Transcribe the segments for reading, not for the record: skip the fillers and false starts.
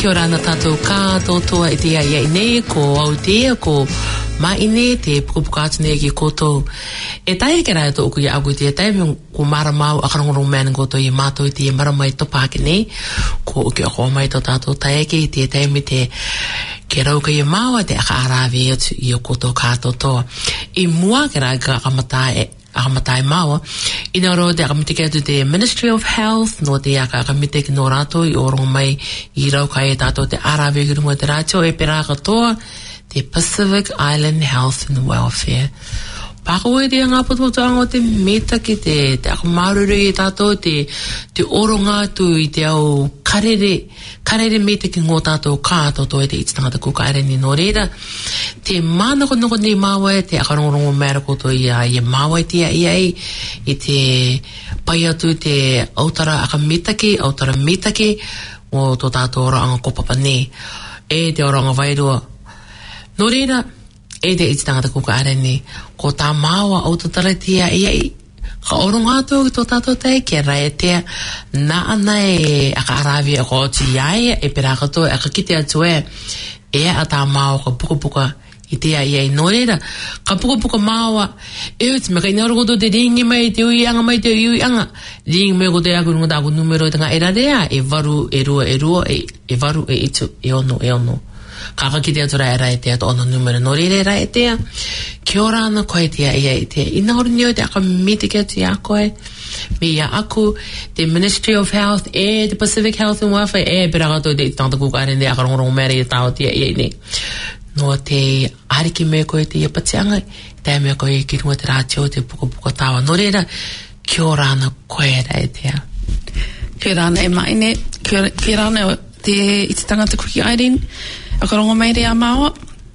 Kia ora ana tātou kātoa e te ia nei ko Aotea ko Maine te pukapuka atu nei ki koutou. E tai ke rai tō uku i agu te tai ko maramau akarangorong mēna koutou i mātou i te maramai topake nei ko uki ako mai tō tātou tai ke i te tai me te ke rauka i māua te aka arawe atu i o koutou kātoa. I mua ke rai ka akamatai māua ina ro te akamite atu te Ministry of Health no te akamite ki no rātou i orongo mai i rauka e tātou te arawe ki runga te rātou e pera katoa the Pacific Island Health and Welfare. Pākoe te ngā putuputuanga o te meta ki te akamaruru i tātou, te oronga tu i te au karere meta ki ngō tātou kātoto e te ititangata kuka ere ni no reira. Te mānako noko ni māua te akarongorongo mēra koto i māua i te iai i te pai atu te autara akametaki, autara metaki o tō tātou oranga kopapa nei. E te oranga wairua. No reira, e te ititangata kuka areni, ko tā māua au tatara tia iai, ka oronga atu ki tō tātou tei, ke rai tea, nā ana e aka arawi a ko oti iai, e pera kato, e ka kite atu e a tā māua ka pukapuka i tea iai. No reira, ka pukapuka māua, e uti me ka ina ora koto te ringi mai, te uianga mai, te uianga, ringi mai ko te akurunga tāku numero i tanga e rarea, e varu, e rua, e varu, e itu, e ono. Kaka ki te atura e rai tea to ono numero no rere rai tea kia ora ana koe tea ia i te ina hori nio te aka mete kia te a koe me ia aku te Ministry of Health e te Pacific Health and Welfare e peragato te tangata kuka arende aka rongorongo mera i tau tea ia i ne no te ariki me koe te ia patianga te me koe ki runga te rātio te puka tawa no rera kia ora ana koe rai tea kia ora ana e maine kia ora ana te ititangata kuki airin Akarongo mai rea māua.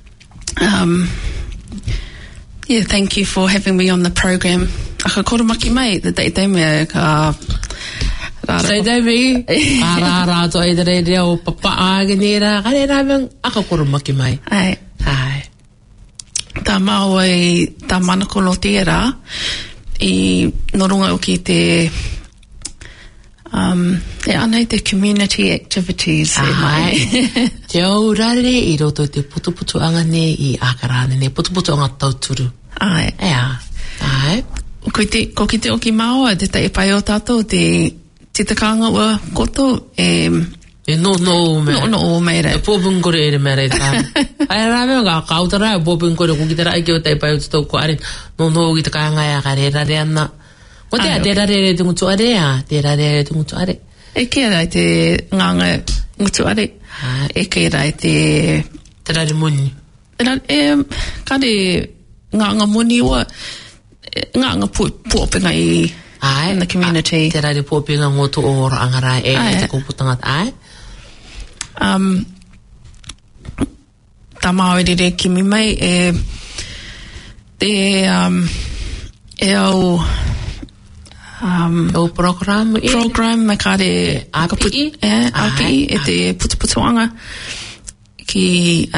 Yeah, thank you for having me on the program. Aka koromaki mai, the day mea ka... Day me, rā to e tere rea o papa āgene rā, kare rā meang, aka koromaki mai. Ai. Tā māua i tā manako no tērā, i norunga o ki te... anei te community activities e mai. Te au rare i roto te putuputuanga ne i ākarane ne, putuputuanga tauturu. Ai. Ai. Ko ki te oki māua, te tai pai o tātou, te takanga ua koto, no mea. No mea rei. E pōpungkore ere mea rei tā. Ai rā mea ngā kautara, pōpungkore ko ki te rai ki o tai pai o te tau ko are, no ki te kānga e akare rare ana. O te a te rare te ngutu are, te rare te ngutu are. E kia rai te nganga ngutu are. E kia rai te... Te rare muni. Kare nganga muni ua, nganga puopinga i in the community. Te rare puopinga ngoto o rangarai e te kuputangat ai. Tā maoerere kimi mai e au... o program me kare API e te putuputuanga ki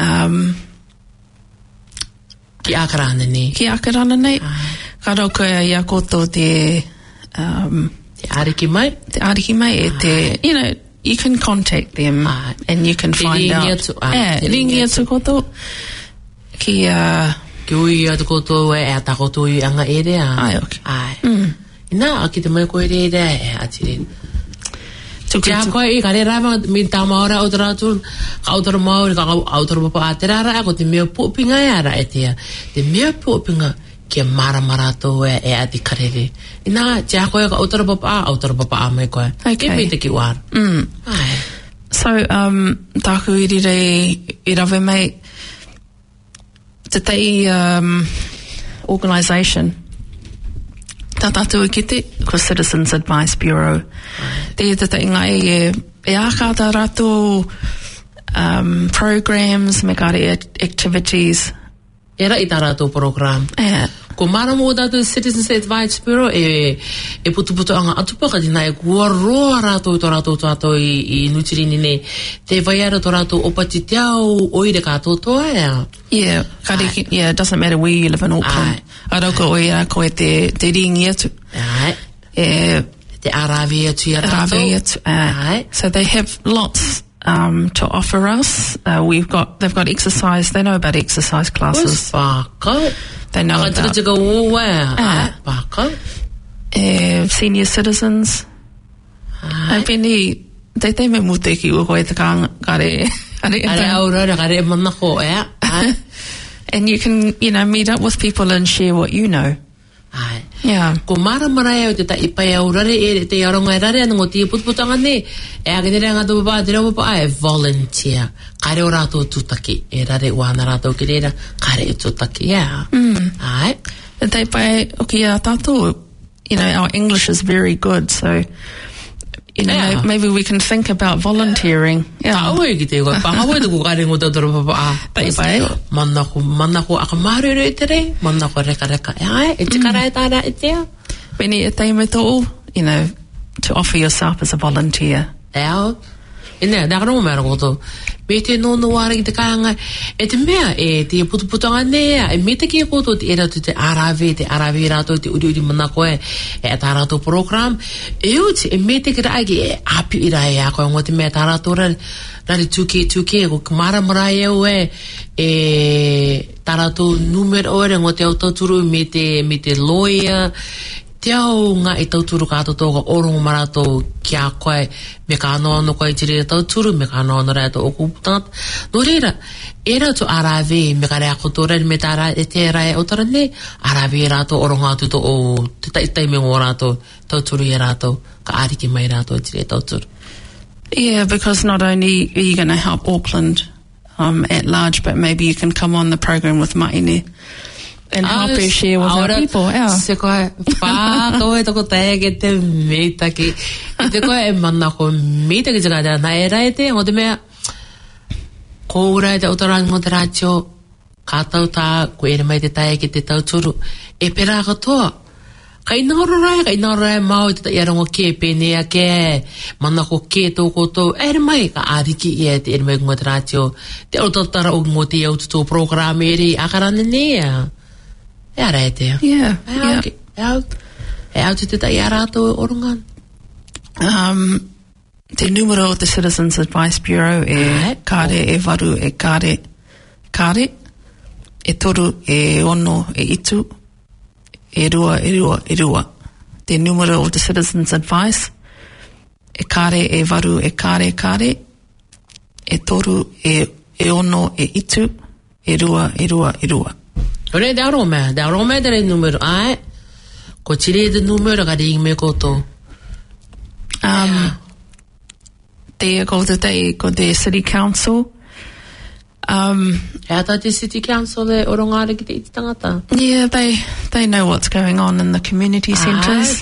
akarana nei ka rauka ia koto te ariki mai e te you can contact them and you can find out ringi atu koto ki ui atu koto e ata koto i anga ere ai Ina, aki te mai koe re e atire. Tia koe i kare rama, mi tā maora au tara atu, ka au tara maori, ka au tara papa a te rara, ako te mea puopinga e ara e tea. Te mea puopinga kia mara tō e ati karere. Ina, tia koe ka au tara papa a mai koe. Okay. Ke pita ki wāra. So, tāku i rawe mai, te tei organisation, tā tātou i kite, ko Citizens Advice Bureau. Te inga e aka tā rātou programs, me kare activities. Era i tā rātou program. Ko maramo o tātou Citizens Advice Bureau e putu anga atupaka tina e kua roa rātou tō rātou i Nutirini ne te waiara tō rātou opati te au oire kātou toa ea. Yeah, it doesn't matter where you live in Auckland. Arauka oira koe te ringi atu. Te arawe atu i rātou. So they have lots to offer us. They've got exercise. They know about exercise classes. They know about senior citizens. They me muteki o koe te kare. And you can, meet up with people and share what you know. Yeah. Ko maramara o te ipai au rare te aronga rare ango te putputanga ne agene nga do ba te ro pa volunteer kare ora to tutaki rare wana rato kirera kare tutaki ai they pay okay tato our English is very good, so maybe we can think about volunteering. Yeah. To offer yourself as a volunteer. Me te no wari te kanga te mea te putuputanga nea me te kia koto te era te arawe rato te uri mana koe ta rato program uti me te kira agi api ira ya ko ngo te mea ta rato rari tuke ko mara marae ta rato numero ore ngo te autoturu me te lawyer te au ngā tauturu kātou tōka orongo marato kia koe me ka anoano koe tiri tauturu me ka anoano rea tō oku putangata no reira era tō arawe me ka rea kotora me ta ra te rai otara ne arawe rato orongo atu tō o te taitai me ngō rato tauturu e rato ka ariki mai rato tiri tauturu. Yeah, because not only are you going to help Auckland at large, but maybe you can come on the program with Maine and help her share with our people. Se koe koe toko taege te meitaki te koe mana ko meitaki tika na e rai te o te mea kourai te utaranga o te rātio kātau tā koe ere mai te taege te tauturu e pera katoa ka inarorai mau te iarongo ke penea ke mana ko ke tō koto ere mai ka ariki ia te ere mai ngō te rātio te otatara o ngō te aututo program ere akarane nea. Yeah. How to do that? Orongan. The numero of the Citizens Advice Bureau kare e varu e kare e toru e ono e itu e rua. The numero of the Citizens Advice e kare e varu e kare e toru e ono e itu e rua. Ore da Roma dere numero ko tire de numero ga ring me koto they go the city council the city council le orongare ki te tangata. Yeah, they know what's going on in the community centres.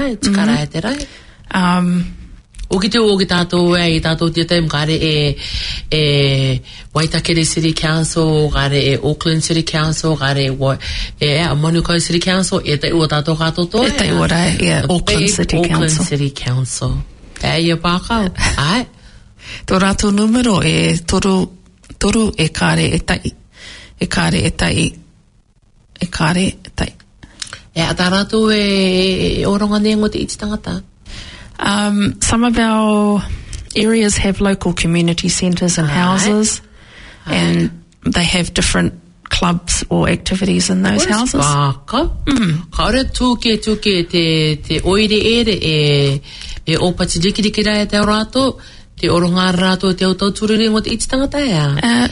Oki tātou i tātou te taim kare e Waitakere City Council, kare e Auckland City Council, kare Manukau City Council, e te ua tātou kātou tō. E te ua rai, Auckland City Council. Auckland City Council. Ia pākau. Ai. Tō rātou numero e toru e kare e tai. E kare e tai. E kare e tai. E a tā rātou e oronga nengo te iti tangata. Some of our areas have local community centres and houses, and they have different clubs or activities in those houses. Kaore tūke te oire ere e opati rikiriki rai te rato, te oronga rato te autauturu ringo te iti tangata ea.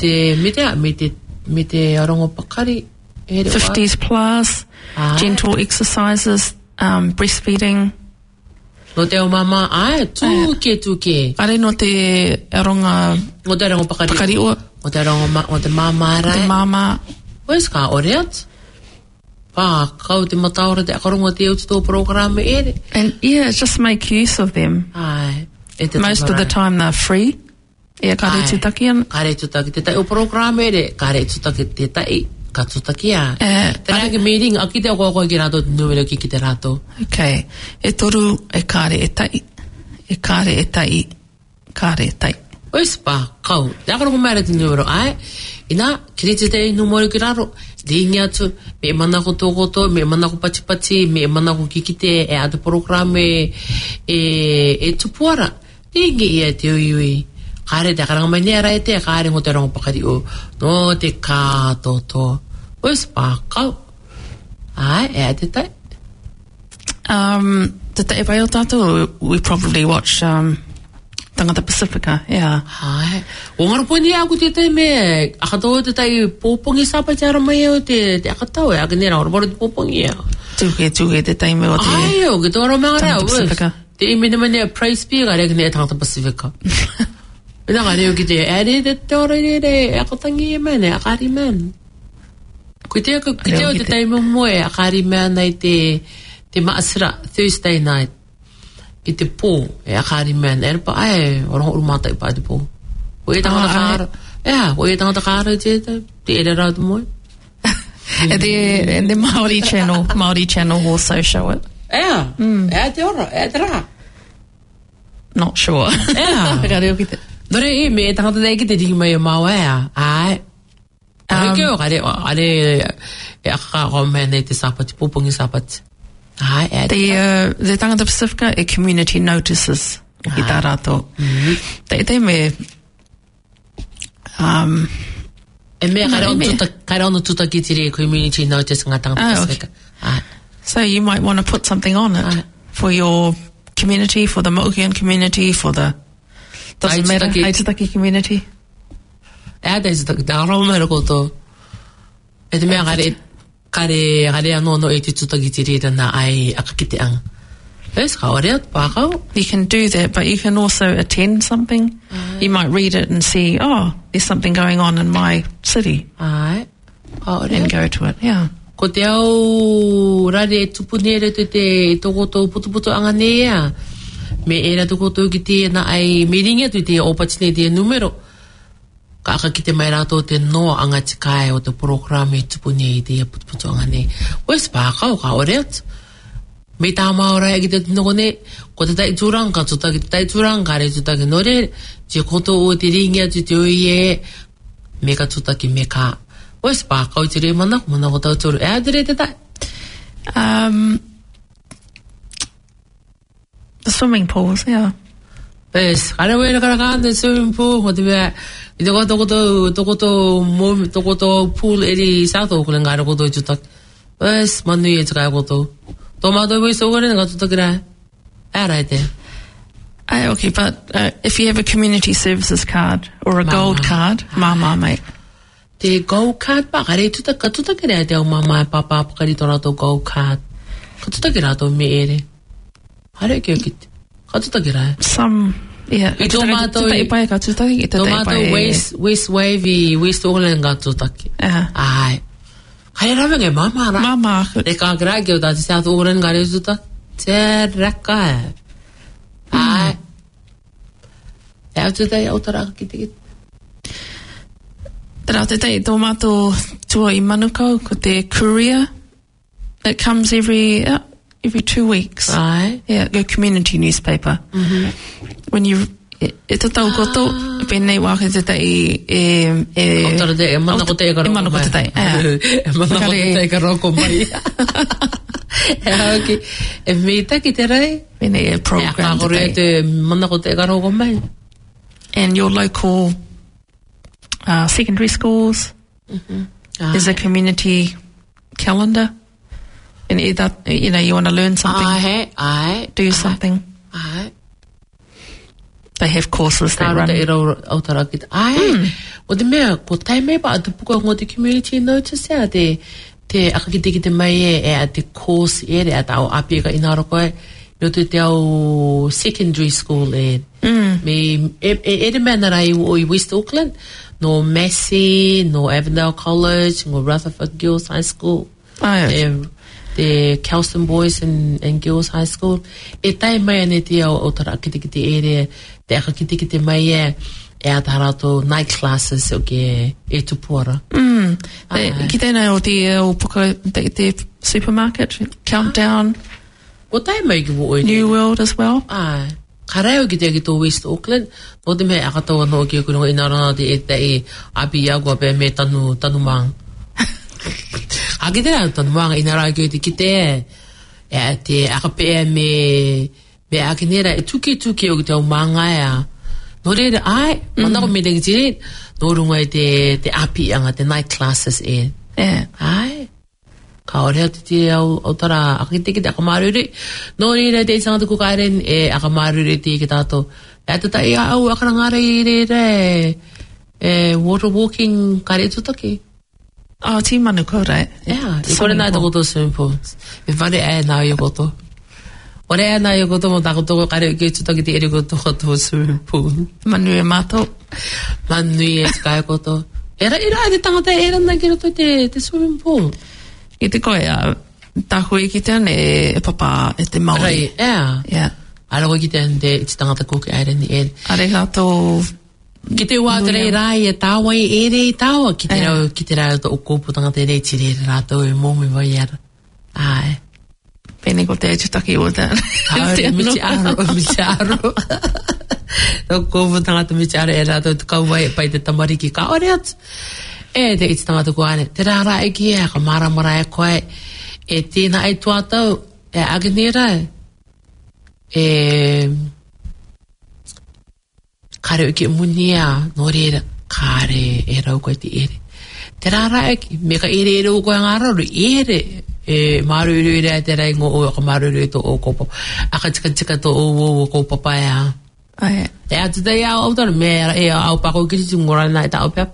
Me te arongo pakari. 50s plus, gentle exercises, breastfeeding. No te o mama, tūke. Are no te aronga... O te aronga pakari o. O te aronga, o te mama rai. Te mama. Oes ka oreat? Kau te mataora te akaronga te ututo programa ere. And just make use of them. Most of the time they're free. Kare tutaki an. Kare tutaki te tai o programa ere. Kare tutaki te tai. Ka tutakia. Te rāke meeting, a ki te okoa ki rātou te numero ki te rātou. Okay. E toru e kare e tai. E kare e tai. Kare e tai. Ois pā, kau. Te akarongo mea te numero, ina, kiri te te numero ki raro. Ringi atu, me mana ko tōkoto, me mana ko pati, me mana ko kikite, e atu programe e tupuara. Ringi ia te uiui. Kare te karanga mai nea rai te kare ngo te rongo pakari o no te kātoto. Ois pākau. Ai, te tai. Te tai pai o tātou, we probably watch Tangata Pacifica, yeah. Ai, o ngaraponi aku te tai me, akatoa te tai pōpongi sapa te ara mai o te akatau e, akinera, orabara te pōpongi e. Tuke te tai me o te Ai, o ke tōra mea Tangata Pacifica. Te imene mane Praise Be, gare akinera Tangata Pacifica. Ina gare o ki te, te ora re, akatangi e mene, akari mene. Ko te o te tai moe, akari mea nei te maasira, Thursday night. Ki te pō, akari mea, pa ai, ora horu mātai pa te pō. O e tangata kāra, o e tangata kāra te ere rau te moe. And the Māori channel also show it. Te ora, te rā. Not sure. Gare o ki te. Nore e me tangata nei ki te tiki mai o maua ai. Keo, gare, akaka mea nei te sapati, pōpongi sapati. The Tangata Pacifica e community notices ki tā rātou. Te me e mea kare ono tuta ki tiri community notice ngā Tangata Pacifica. So you might want to put something on it for your community, for the Mohican community, for the doesn't matter, Aitutaki community. Aitutaki, tā rau mera koto. E te mea kare anono e te tutaki te rira na ai akakiteanga. Yes, you can do that, but you can also attend something. You might read it and see, there's something going on in my city. And go to it, Ko te au rare e tupunere te tokoto putuputu anga nea. Me era tokoto ki te na ai miringa tu te opatine te numero. Ka aka ki te mai rātou te noa anga tikai o te programe tupune i te putuputu anga ne. Oes pākau ka oreat. Me tā maora e ki te tinoko ne, ko te tai tūranga, tutaki te tai tūranga, re tutaki nore, te koto o te ringia tu te oi e, me ka tutaki me ka. Oes pākau te re mana ko tau tūru. Te re te tai? The swimming pools, Yes, kare wera karakanda swimming pool, ko te mea, I te koto pool eri South Auckland, ngāra koto I tutaki. Oes, manu I te kai koto. Tō mātou wei sōgare ngā tutaki rai. Rai te. Okay, but if you have a community services card or a gold card, mama, mate. Te gold card pa, kare ka tutaki rai te au mama e papa pakari tō rātou gold card. Ka tutaki rātou me ere. Hare ki o kite. Ka tutaki rai. Some, I tō mātou West Wavy, West Auckland ngā tutaki. Ai. Kare rawe ngai mama ra. Mama. E ka kira ki o tāti South Auckland ngā rezuta. Te raka e. Ai. E au tutai au taraka ki te kite. Rau te tei, tō mātou tua I Manukau, ko te courier. It comes every 2 weeks. Right. Go community newspaper. When you, e te tau koto, pēnei wāke te tei Autara te, e mana ko te e ka roko mai. E mana ko te tei, E mana ko te e ka roko mai. E hauki, e mita ki te rei. Pēnei e program te tei. E kākore te mana ko te e ka roko mai. And your local secondary schools, there's a community calendar. And either, you want to learn something, do something. They have courses they run. O te mea, ko tai mea pa atu puka ngō te community notice te akakite ki te mai e a te course ere a tau api e ka inaro koe no te au secondary school e. Me ere mea narai o I West Auckland, no Massey, no Avondale College, no Rutherford Girls High School. The Kelston Boys and Girls High School. E tai mai ane te o tara akite ki te ere, te akakite ki te mai e a tarato night classes o ke e tupuara. Ki tēnei o te o puka te supermarket, Countdown. O tai mai ki wo New World as well. Ka reo ki te ki tō West Auckland, no te mea akatoa no ki o kurunga inarana te e te e api iagua pe me tanu maang. A ki te rao tanu maanga inara ki o te ki te akapea me akinera e tuki o ki te au maanga ea No reira ai, mana ko meeting jiri, no runga te api anga te night classes e. Ai. Ka ore te au tara akite ki te akamaruri. No reira te isanga te kukairen e akamaruri te ki tato. E tata ia au akarangara i reira water walking kare tutaki. Oh, ti manu ko, right? Yeah, i kore nai takoto swimming pool. E whare e nā i koto. Ore e nā i koto mo takoto kare ki tutaki te eri koto koto swimming pool. Manu e mātou. Manu e tikai koto. Era te tangata e rana ki roto te swimming pool. I te koe, tahu ki tēne e papa e te Māori. Rai, Yeah. Ara koe ki tēne te iti tangata kuki aere ni ere. Are kātou... Ki te wā te rei rai e tāwa i ere i tāwa. Ki te rau to o kōpu tangata e rei tiri ere rātou e mōmi vai ara. Ai. Pēne ko te tutaki o tā. Aore, miti aro. O kōpu tangata miti aro e rātou tu kauwai e pai te tamariki ka ore atu. E te iti tangata ko ane. Te rāra e ki e, ka maramara e koe. E tēnā e tuatau. E aganira kare uki munia no reira kare e rau koe te ere. Te rāra eki, me ka ere o koe ngāraru, ere maru ere te rei ngō o ka maru ere to o kopo. Aka tika to o ko papa e a. E atu te ia au tara, me e au pako kiri ngora nai ta au pep.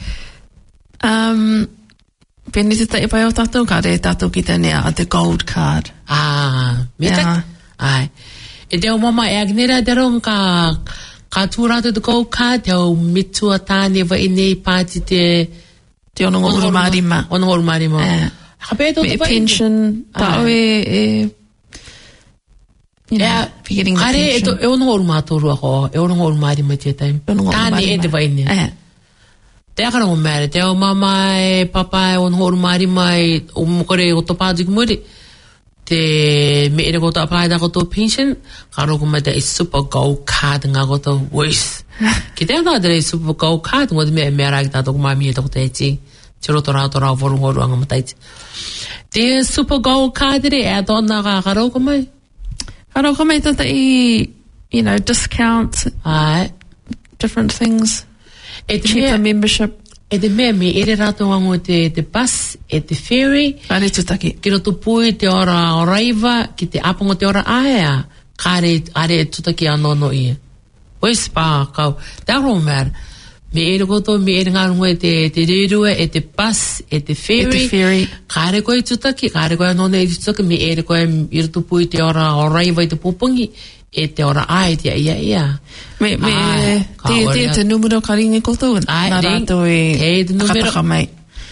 Pēne te tai pai o tātou, kare tātou ki tēne a the gold card. Me tak? Ai. E te o mama e agnera te rong ka tūrata te gold card, te o mitua tāne wa inei pāti te ono ngōru marima. Ono ngōru marima. Ka pēto te wai. Pension, tāo forgetting the pension. Kare e ono ngōru mātoru ako, e ono ngōru marima te taim. Tāne e te wa inei. Te akara o mere, te o mama e papa e ono ngōru marima e o mokore o to pātu ki muri. Te me ere koto apply da koto pension, ka roko mai te super gold card ngā koto voice. Ki te ata te super gold card, ngō te mea mea rāki tātou kumami e toko te eti. Te roto rāto rā woru ngoru anga mataiti. Te super gold card re, e tōna ka roko mai? Ka roko mai tata I, discounts. Ai. Different things. Cheaper membership. E te mea me ere rātou ango te bus, e te ferry. Kare tutaki. Ki roto pui te ora o raiva, ki te apongo te ora aea. Kare are e tutaki anono ia. Ois pā kau. Te aro mea. Me ere koto, me ere ngārungo e te rerua, e te bus, e te ferry. E te ferry. Kare koe tutaki, kare koe anono e tutaki. Me ere koe i roto pui te ora o raiva i te popongi. E te ora ai te ia. Te numero ka ringi koto. Nā rātou e kataka mai.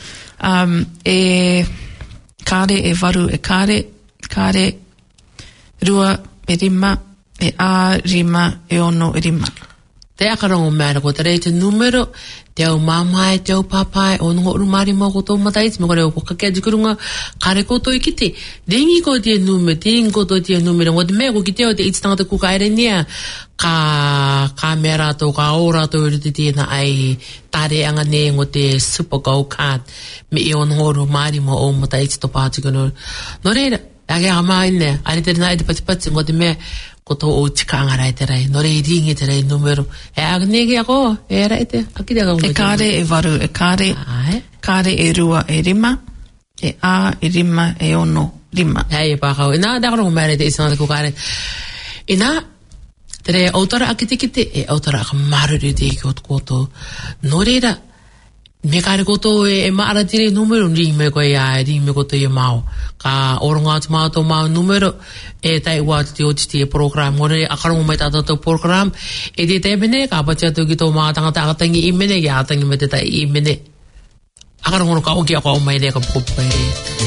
Kāre e waru e kāre rua e rima, e rima e ono e rima. Te akarongo mea ko te rei te numero, te au mamai, te au papai, o nungo urumari mo koto matai, me kore o kakea dikurunga, kare koto I kite. Ringi ko te numero, ringi koto te numero, o te mea ko kite o te ititangata kuka ere nia, ka mea rato, ka o rato uri te tēna ai tare anga ne ngo te super gold card, me I o nungo urumari mo o matai to pātikano. No reira, ake ama ine, are te rinai te patipati, ngo te mea, koto o tika angarai te rei, no rei ringi te rei numero. E agnegi ako, e rei te, aki te ako. E kāre e waru, e kāre e rua e rima, e e rima e ono rima. Hei e pākau, e nā dakaro kumere te isanga te kukare. E nā, te rei autara aki te kite, e autara aka maruru te ki o koto. No reira, me kāre koto e maara tire numero, ringi me koe ringi me koto I mao. Ka oronga atu mao tō mao numero, e tai wātu te oti te program. Ngore akarongo mai tātou tō program, e te te mene, ka apati atu ki tō mao tangata akatangi I mene, ki akatangi me te tai I mene. Akarongo ka oki ako au mai rea ka pukupukai rea.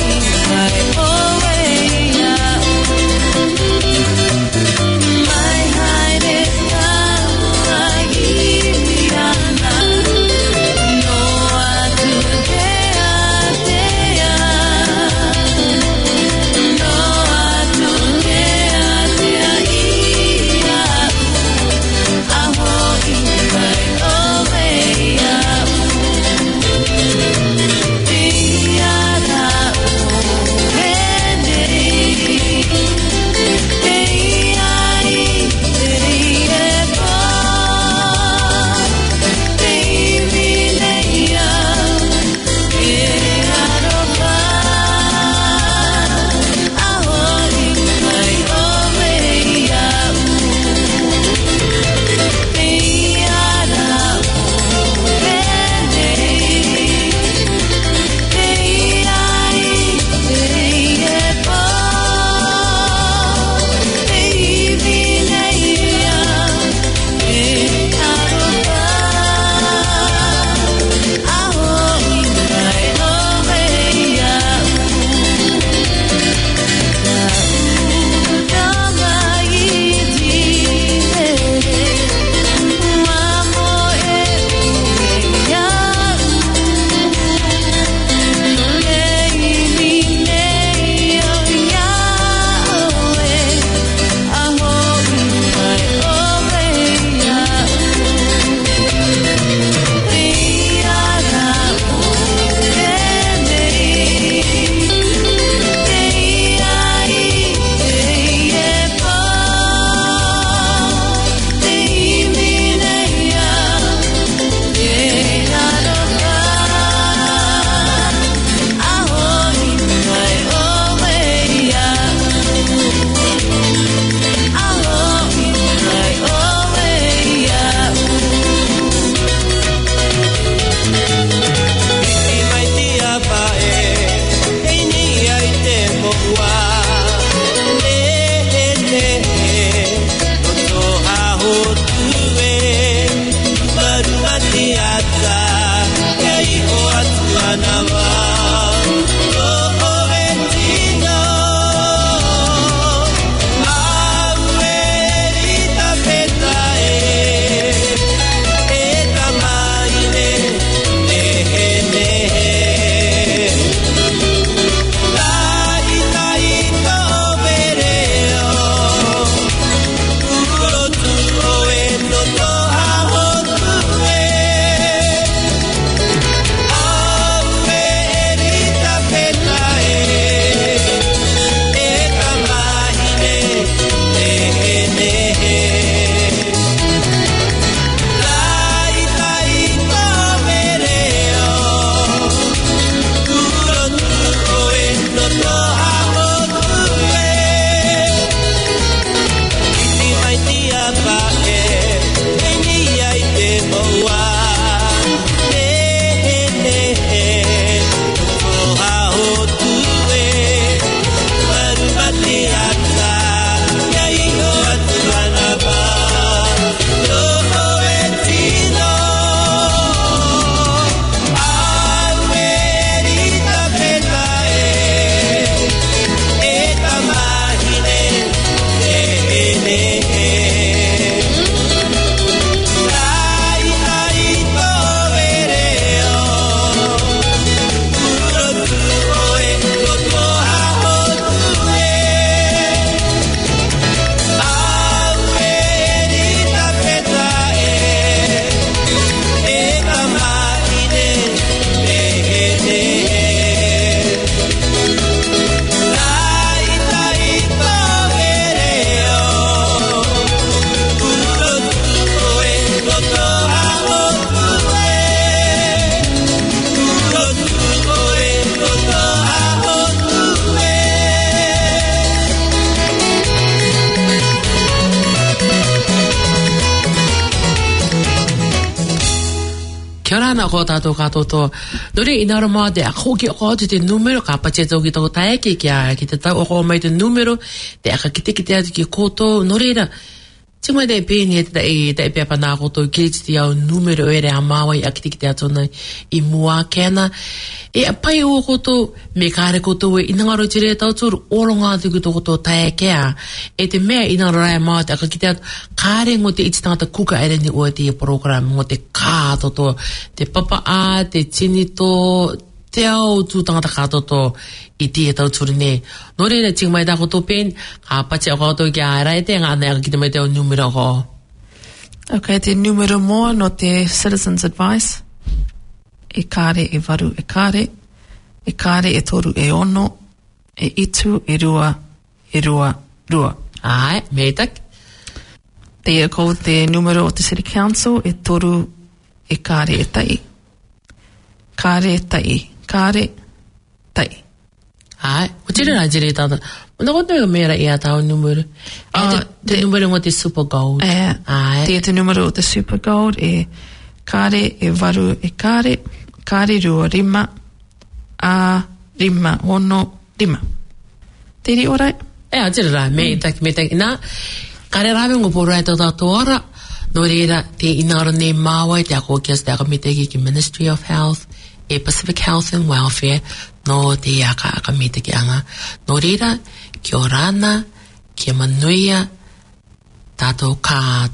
My Ana ko tātou katoto. Nore inara mā te hoki o te numero ka pache tau ki tau taeke ki te tau o mai te numero te aka kite atu ki koto. Nore ra, tingoi te pēni e te e pepa nā koto ki te au numero e re a māwai a kite atu nei I mua kena. E a pai o koto me kāre koto e inangaro tere tau tūru oronga atu ki tau koto taekea. E te mea inangaro rai mā te aka kite atu kāre ngō te iti tangata kuka ere ni o te program ngō te kātoto, te papa a, te tinito, te au tū tangata kātoto I tia tau tūri ne. Nō reira ting mai tā koto pen, ka pache o kato ki a rai te ngā nea ki te mai te o numero ko. Okay, te numero moa no te Citizens Advice. E kāre, e waru, e kāre. E kāre, e toru, e ono. E itu, e rua, rua. Ai, meitak. Te ko te numero o te City Council, e toru, e kāre, e tai. Kāre, e tai. Kāre, tai. Ai, o tira rā jere tāta. Nā koto e mea I a tāu numero. Te numero ngō te Super Gold. Ai. Te numero o te Super Gold, e kāre, e waru, e kāre. Kāre, rua, rima. A, rima, ono, rima. Te ri orai? A tira rā, meitak. Nā, kāre rāwe ngō pōrai tau tātou ora. Nō reira, te inaro nei māwai, te ako kias te ako miteki ki Ministry of Health, e Pacific Health and Welfare, no te aka miteki anga. Nō reira, ki o rāna, ki manuia, tātou kā